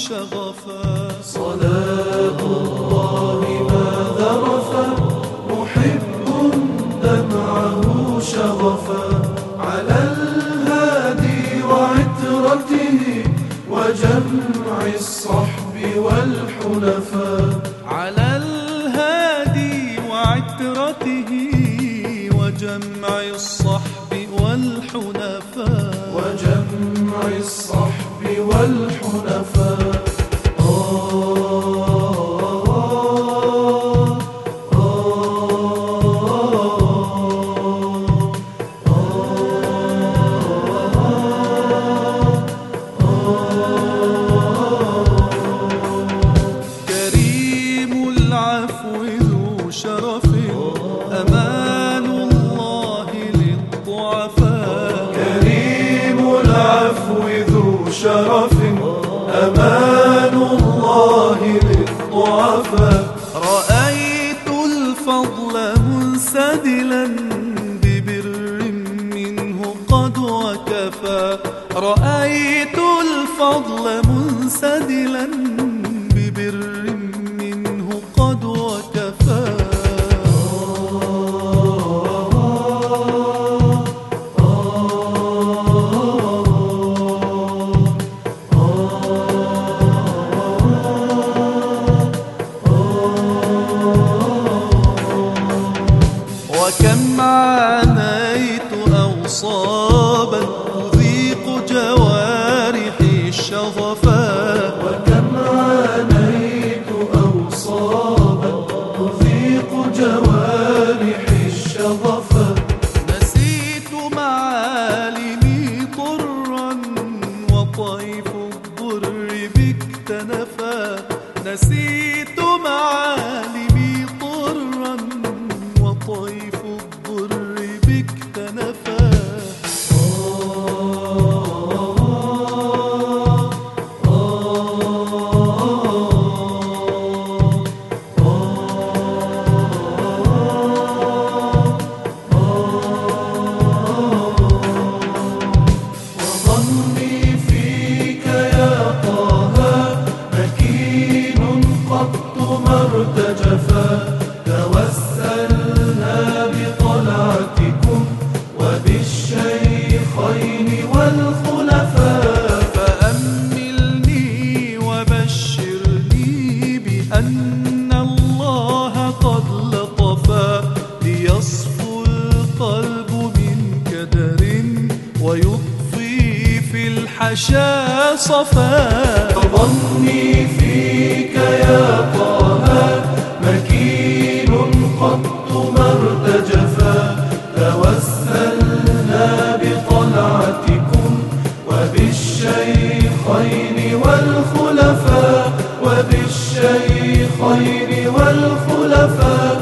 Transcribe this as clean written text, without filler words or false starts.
شغفا. صلاة الله ما ذرفا محب دمعه شغفا على الهادي وعترته وجمع الصحب والحلفاء. على الهادي وعترته وجمع الصحب والحنفاء. وجمع الصحب والحنفاء. كريم العفو ذو شرف أمان الله للضعفاء. كريم العفو ذو شرف أمان الله للضعفاء. رأيت الفضل منسدلا ببر منه قد وكفى. رأيت الفضل منسدلا ببر منه قد وكفى. وكم عانيت أوصابا تذيق جوارحي الشغفا. وكم عانيت أوصابا تذيق جوارحي الشغفا. نسيت معالمي طرا وطيف الضر بك تنفى. نسيت معالمي طرا وطيف الضر بك تنفى. وظني فيك يا طه مكين قط ما ارتجفا. توسلنا بطلعتكم وبالشيخين والخلفاء. فأملني وبشرني بأن الله قد لطفا. ليصفو القلب من كدر ويضفي في الحشا صفا. ظني فيك يا طه مكين قط ما ارتجفا. توسلنا بطلعتكم وبالشيخين والخلفاء. وبالشيخين والخلفاء.